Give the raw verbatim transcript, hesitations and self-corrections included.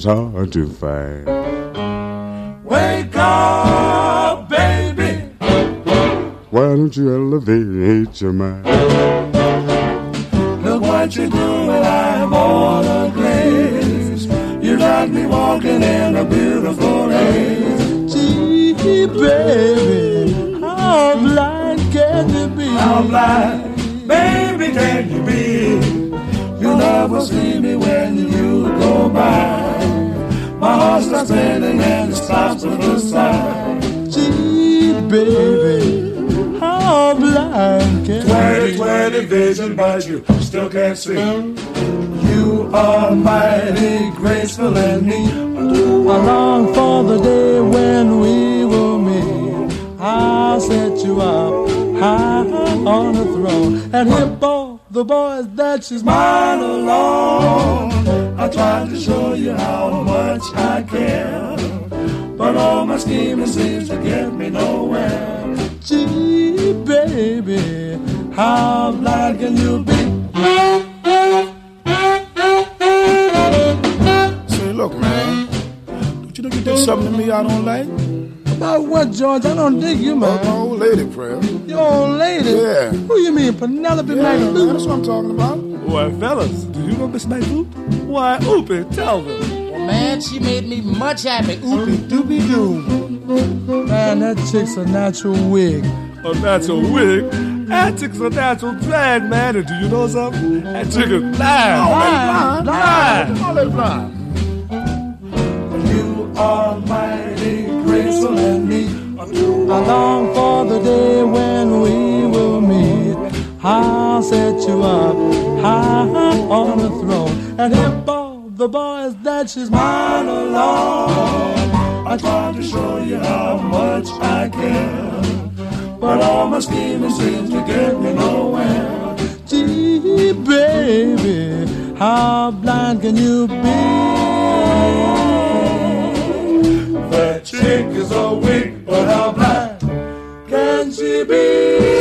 love's hard to find. Wake up, baby. Why don't you elevate your mind? Look what you're doing, I have all the grace. You got me walking in a beautiful haze. Gee, baby, how blind can you be? How blind, baby, can you be? Your love will see me when you go by. My heart starts spinning and it stops at the side. Gee, baby, how blind can twenty you twenty be? vision, but you still can't see. You are mighty graceful and neat. I long for the day when we will meet. I'll set you up high on a throne and hip all the boys that she's mine alone. I tried to show you how much I care, but all my scheming seems to get me nowhere. Gee, baby, how blind can you be? Say, look, man, don't you know you did something to me I don't like? About what, George? I don't dig you, man. Oh, my old lady, prayer. Your old lady? Yeah. Who you mean, Penelope Yeah, McLeod? that's what I'm talking about. Why, fellas, do you know Miss McLeod? Why, Oopie, tell them. Well, man, she made me much happy. Oopie doopie doo. Man, that chick's a natural wig. A natural wig? That chick's a natural drag, man. And do you know something? That chick is blind. Blind, blind. All that blind. You are mighty graceful and neat. I long for the day when we will meet. I'll set you up high on a throne and hip all the boys that she's mine alone. I tried to show you how much I care, but all my scheming seems to get me nowhere. Gee, baby, how blind can you be? That chick is a wig, but how blind can she be?